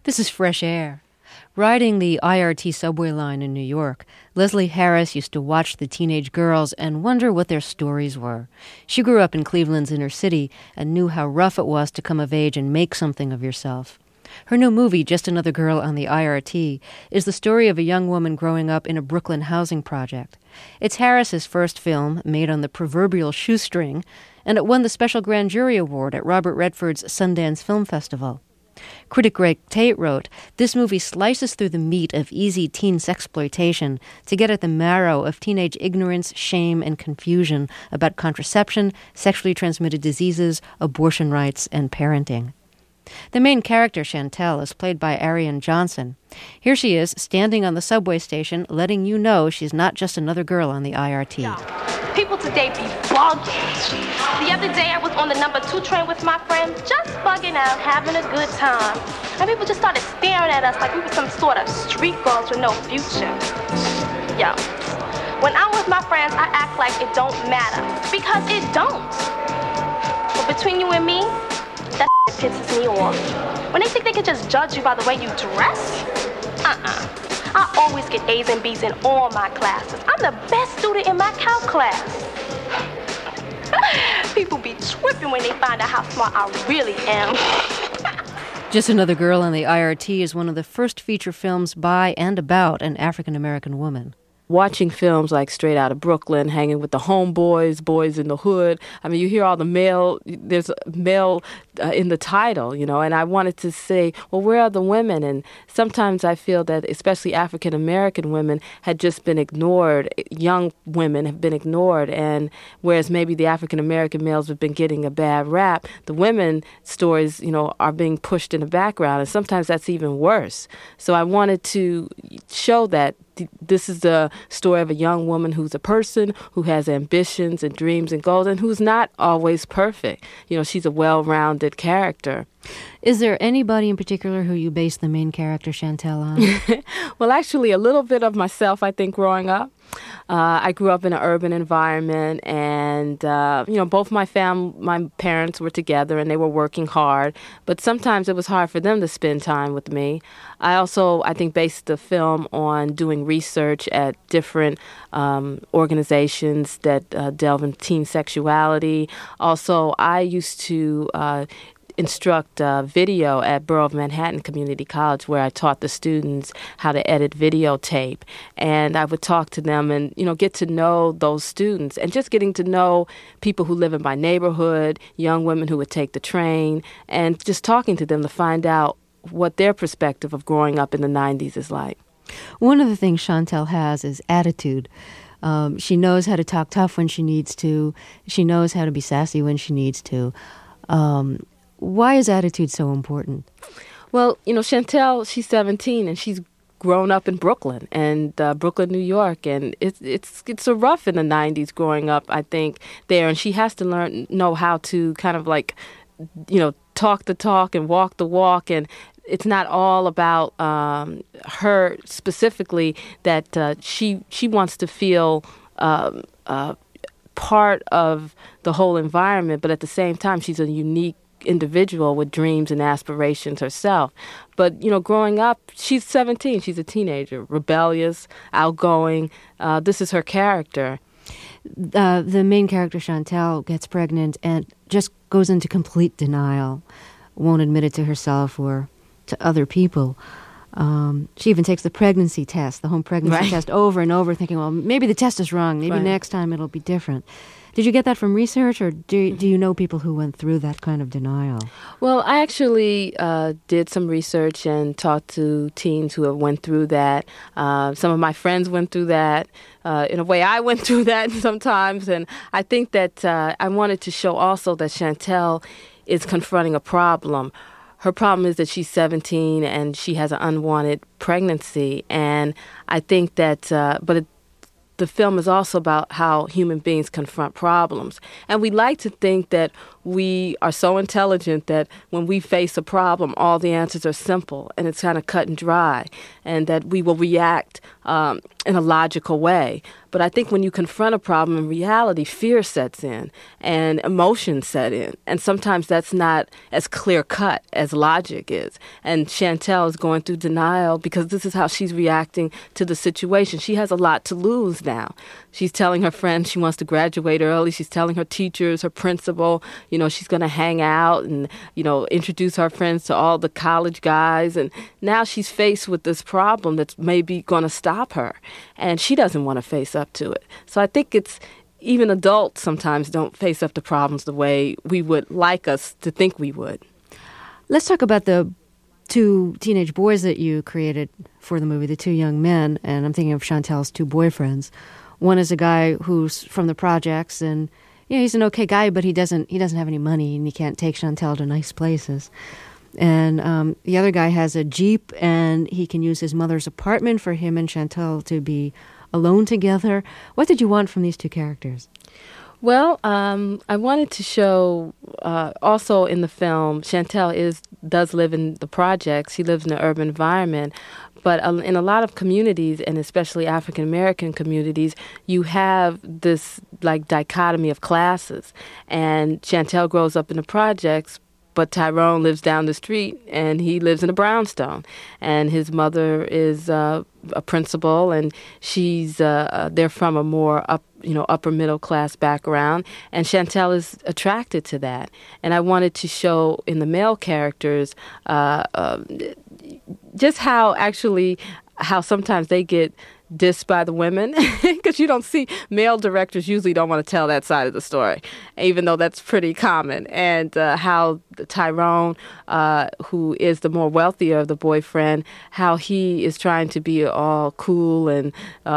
This is Fresh Air. Riding the IRT subway line in New York, Leslie Harris used to watch the teenage girls and wonder what their stories were. She grew up in Cleveland's inner city and knew how rough it was to come of age and make something of yourself. Her new movie, Just Another Girl on the IRT, is the story of a young woman growing up in a Brooklyn housing project. It's Harris's first film, made on the proverbial shoestring, and it won the Special Grand Jury Award at Robert Redford's Sundance Film Festival. Critic Greg Tate wrote, "This movie slices through the meat of easy teen sexploitation to get at the marrow of teenage ignorance, shame, and confusion about contraception, sexually transmitted diseases, abortion rights, and parenting." The main character, Chantel, is played by Arian Johnson. Here she is, standing on the subway station, letting you know she's not just another girl on the IRT. Yeah. People today be bugging. The other day I was on the number 2 train with my friend, just bugging out, having a good time. And people just started staring at us like we were some sort of street girls with no future. Yo, when I'm with my friends, I act like it don't matter, because it don't. But between you and me, that pisses me off. When they think they can just judge you by the way you dress, I always get A's and B's in all my classes. I'm the best student in my calc class. People be tripping when they find out how smart I really am. Just Another Girl on the IRT is one of the first feature films by and about an African-American woman. Watching films like Straight Outta Brooklyn, hanging with the homeboys, Boys in the Hood. I mean, you hear all the male, there's male in the title, and I wanted to say, well, where are the women? And sometimes I feel that especially African-American women had just been ignored. Young women have been ignored. And whereas maybe the African-American males have been getting a bad rap, the women stories, are being pushed in the background. And sometimes that's even worse. So I wanted to show that this is the story of a young woman who's a person, who has ambitions and dreams and goals, and who's not always perfect. She's a well-rounded character. Is there anybody in particular who you base the main character, Chantel, on? Well, actually, a little bit of myself, I think, growing up. I grew up in an urban environment, and, both my parents were together, and they were working hard. But sometimes it was hard for them to spend time with me. I also, I think, based the film on doing research at different organizations that delve into teen sexuality. Also, I used to instruct video at Borough of Manhattan Community College, where I taught the students how to edit videotape. And I would talk to them and, get to know those students. And just getting to know people who live in my neighborhood, young women who would take the train, and just talking to them to find out what their perspective of growing up in the 90s is like. One of the things Chantel has is attitude. She knows how to talk tough when she needs to. She knows how to be sassy when she needs to. Why is attitude so important? Well, Chantel, she's 17 and she's grown up in Brooklyn and Brooklyn, New York, and it's a rough in the 90s growing up, I think, there, and she has to know how to kind of like, talk the talk and walk the walk, and it's not all about her specifically that she wants to feel part of the whole environment, but at the same time, she's a unique individual with dreams and aspirations herself. But, growing up, she's 17. She's a teenager, rebellious, outgoing. This is her character. The main character, Chantel, gets pregnant and just goes into complete denial, won't admit it to herself or to other people. She even takes the pregnancy test, the home pregnancy test, over and over, thinking, well, maybe the test is wrong. Maybe next time it'll be different. Did you get that from research, or do you know people who went through that kind of denial? Well, I actually did some research and talked to teens who have went through that. Some of my friends went through that. In a way, I went through that sometimes. And I think that I wanted to show also that Chantel is confronting a problem. Her problem is that she's 17 and she has an unwanted pregnancy. And I think that, the film is also about how human beings confront problems. And we like to think that we are so intelligent that when we face a problem, all the answers are simple and it's kind of cut and dry, and that we will react in a logical way. But I think when you confront a problem in reality, fear sets in and emotions set in. And sometimes that's not as clear cut as logic is. And Chantel is going through denial because this is how she's reacting to the situation. She has a lot to lose now. She's telling her friends she wants to graduate early. She's telling her teachers, her principal, she's going to hang out and, introduce her friends to all the college guys. And now she's faced with this problem that's maybe going to stop her. And she doesn't want to face up to it. So I think it's even adults sometimes don't face up to problems the way we would like us to think we would. Let's talk about the two teenage boys that you created for the movie, the two young men, and I'm thinking of Chantel's two boyfriends. One is a guy who's from the projects, and he's an okay guy, but he doesn't have any money, and he can't take Chantel to nice places. And the other guy has a Jeep, and he can use his mother's apartment for him and Chantel to be alone together. What did you want from these two characters? Well, I wanted to show also in the film, Chantel does live in the projects. She lives in an urban environment. But in a lot of communities, and especially African-American communities, you have this dichotomy of classes. And Chantel grows up in the projects, but Tyrone lives down the street, and he lives in a brownstone. And his mother is a principal, and they're from a more upper middle class background. And Chantel is attracted to that. And I wanted to show in the male characters just how sometimes they get dissed by the women, because you don't see male directors usually don't want to tell that side of the story, even though that's pretty common. And how Tyrone, who is the more wealthier of the boyfriend, how he is trying to be all cool and,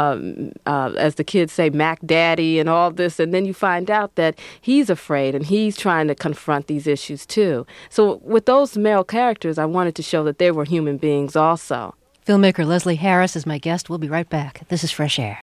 as the kids say, Mac Daddy and all this. And then you find out that he's afraid and he's trying to confront these issues too. So with those male characters, I wanted to show that they were human beings also. Filmmaker Leslie Harris is my guest. We'll be right back. This is Fresh Air.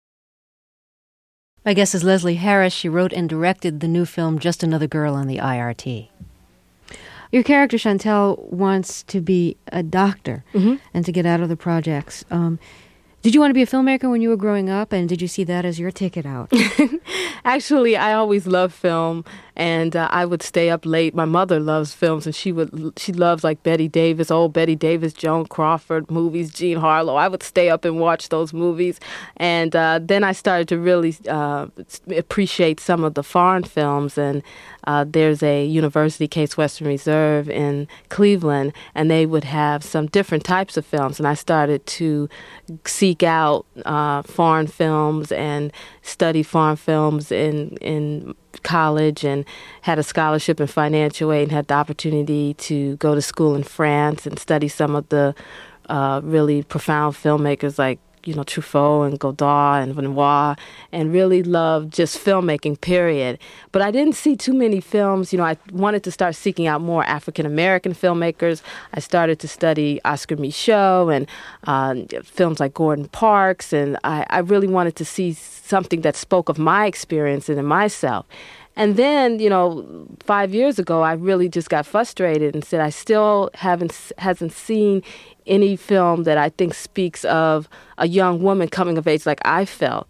My guest is Leslie Harris. She wrote and directed the new film Just Another Girl on the IRT. Your character, Chantel, wants to be a doctor and to get out of the projects. Did you want to be a filmmaker when you were growing up, and did you see that as your ticket out? Actually, I always loved film, and I would stay up late. My mother loves films, and she loves Betty Davis, old Betty Davis, Joan Crawford movies, Jean Harlow. I would stay up and watch those movies, and then I started to really appreciate some of the foreign films. And there's a university, Case Western Reserve in Cleveland, and they would have some different types of films, and I started to seek out foreign films and study foreign films in college, and had a scholarship in financial aid and had the opportunity to go to school in France and study some of the really profound filmmakers like Truffaut and Godard and Renoir, and really loved just filmmaking, period. But I didn't see too many films. I wanted to start seeking out more African-American filmmakers. I started to study Oscar Micheaux and films like Gordon Parks, and I really wanted to see something that spoke of my experience and myself. And then, 5 years ago, I really just got frustrated and said I still hasn't seen any film that I think speaks of a young woman coming of age like I felt.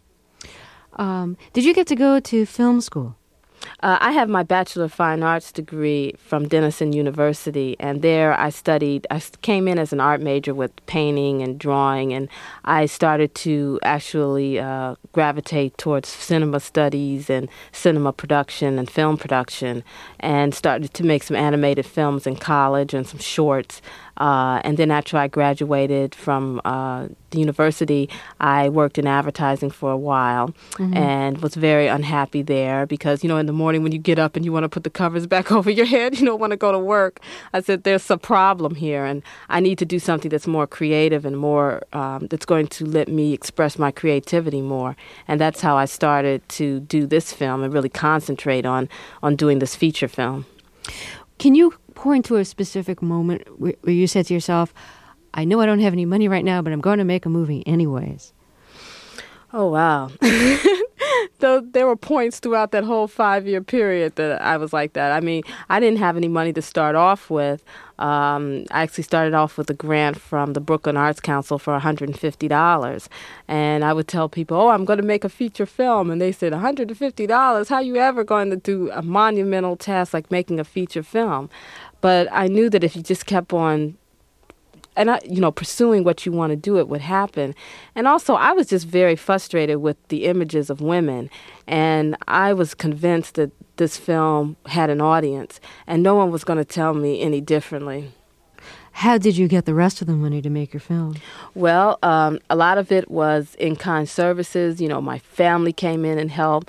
Did you get to go to film school? I have my Bachelor of Fine Arts degree from Denison University, and there I came in as an art major with painting and drawing, and I started to actually gravitate towards cinema studies and cinema production and film production, and started to make some animated films in college and some shorts. And then after I graduated from the university, I worked in advertising for a while and was very unhappy there because, in the morning when you get up and you want to put the covers back over your head, you don't want to go to work. I said, there's a problem here, and I need to do something that's more creative and more that's going to let me express my creativity more. And that's how I started to do this film and really concentrate on doing this feature film. Can you point to a specific moment where you said to yourself, I know I don't have any money right now, but I'm going to make a movie anyways? Oh, wow. Though there were points throughout that whole 5-year period that I was like that. I mean, I didn't have any money to start off with. I actually started off with a grant from the Brooklyn Arts Council for $150. And I would tell people, oh, I'm going to make a feature film. And they said, $150? How are you ever going to do a monumental task like making a feature film? But I knew that if you just kept on pursuing what you want to do, it would happen. And also, I was just very frustrated with the images of women. And I was convinced that this film had an audience, and no one was going to tell me any differently. How did you get the rest of the money to make your film? Well, a lot of it was in-kind services. You know, my family came in and helped.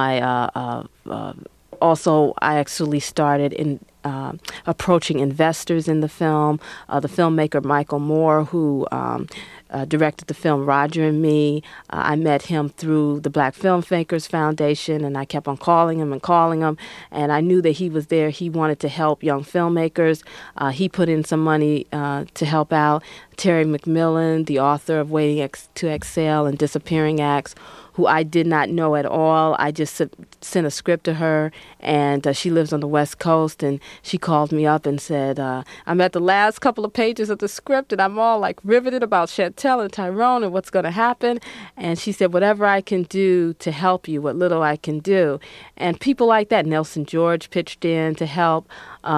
Also, I actually started in approaching investors in the film. The filmmaker Michael Moore, who directed the film Roger and Me, I met him through the Black Filmmakers Foundation, and I kept on calling him, and I knew that he was there. He wanted to help young filmmakers. He put in some money to help out. Terry McMillan, the author of Waiting to Exhale and Disappearing Acts, who I did not know at all. I just sent a script to her, and she lives on the West Coast, and she called me up and said, I'm at the last couple of pages of the script, and I'm all like riveted about Chantel and Tyrone and what's going to happen. And she said, whatever I can do to help you, what little I can do. And people like that, Nelson George pitched in to help.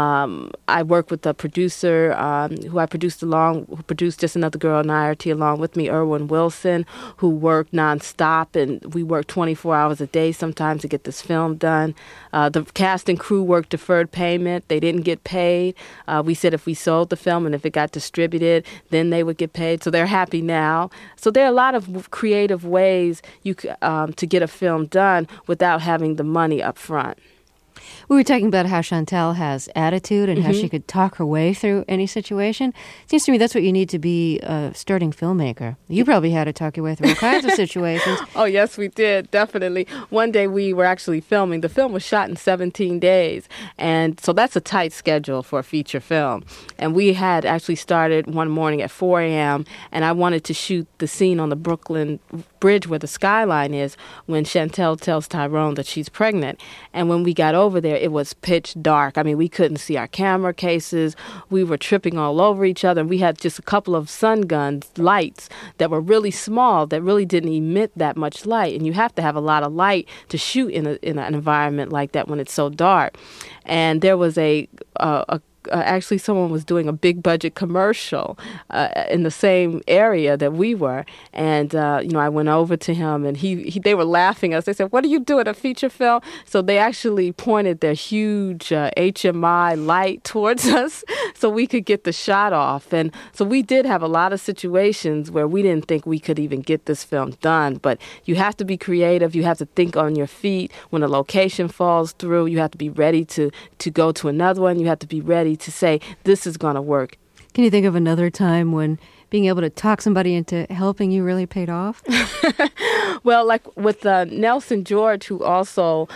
I worked with a producer who produced Just Another Girl in IRT along with me, Erwin Wilson, who worked nonstop, and we worked 24 hours a day sometimes to get this film done. The cast and crew worked deferred payment. They didn't get paid. We said if we sold the film and if it got distributed, then they would get paid. So they're happy now. So there are a lot of creative ways to get a film done without having the money up front. We were talking about how Chantel has attitude and how she could talk her way through any situation. It seems to me that's what you need to be a starting filmmaker. You probably had to talk your way through all kinds of situations. Oh, yes, we did, definitely. One day we were actually filming. The film was shot in 17 days, and so that's a tight schedule for a feature film. And we had actually started one morning at 4 a.m., and I wanted to shoot the scene on the Brooklyn Bridge where the skyline is when Chantel tells Tyrone that she's pregnant. And when we got over there, it was pitch dark. I mean, we couldn't see our camera cases. We were tripping all over each other. And we had just a couple of sun guns, lights that were really small, that really didn't emit that much light. And you have to have a lot of light to shoot in an environment like that when it's so dark. And there was actually someone was doing a big budget commercial in the same area that we were, and I went over to him, and they were laughing at us. They said, "What are you doing, a feature film?" So they actually pointed their huge HMI light towards us so we could get the shot off. And so we did have a lot of situations where we didn't think we could even get this film done. But you have to be creative. You have to think on your feet. When a location falls through, you have to be ready to go to another one. You have to be ready to say, this is going to work. Can you think of another time when being able to talk somebody into helping you really paid off? Well, like with Nelson George, who also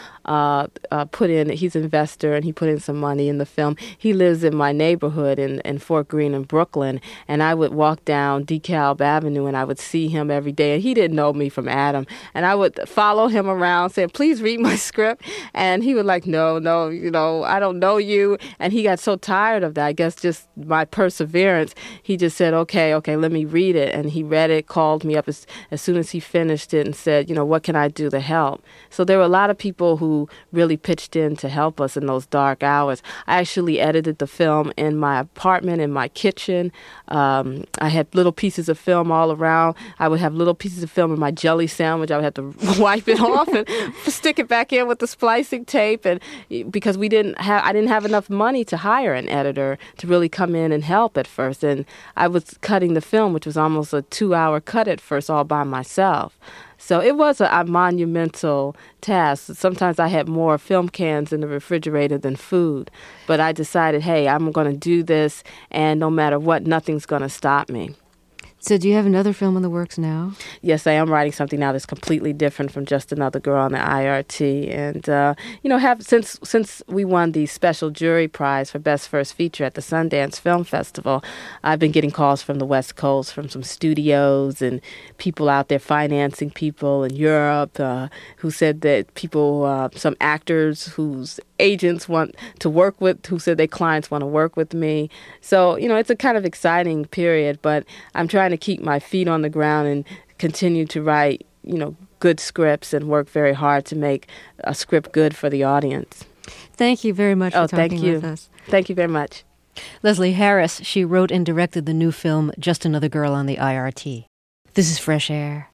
put in, he's an investor, and he put in some money in the film. He lives in my neighborhood in Fort Greene in Brooklyn, and I would walk down DeKalb Avenue, and I would see him every day, and he didn't know me from Adam, and I would follow him around saying, please read my script, and he would like, no, I don't know you, and he got so tired of that, I guess just my perseverance, he just said, okay, let me read it, and he read it, called me up as soon as he finished it, and said, what can I do to help? So there were a lot of people who really pitched in to help us in those dark hours. I actually edited the film in my apartment, in my kitchen. I had little pieces of film all around. I would have little pieces of film in my jelly sandwich. I would have to wipe it off and stick it back in with the splicing tape. And because I didn't have enough money to hire an editor to really come in and help at first. And I was cutting the film, which was almost a 2-hour cut at first, all by myself. So it was a monumental task. Sometimes I had more film cans in the refrigerator than food. But I decided, hey, I'm going to do this, and no matter what, nothing's going to stop me. So do you have another film in the works now? Yes, I am writing something now that's completely different from Just Another Girl on the IRT. And, since we won the special jury prize for Best First Feature at the Sundance Film Festival, I've been getting calls from the West Coast, from some studios and people out there financing people in Europe who said that people, some actors whose agents want to work with, who said their clients want to work with me. So, it's a kind of exciting period, but I'm trying to keep my feet on the ground and continue to write, good scripts and work very hard to make a script good for the audience. Thank you very much for talking with us. Thank you very much. Leslie Harris, she wrote and directed the new film Just Another Girl on the IRT. This is Fresh Air.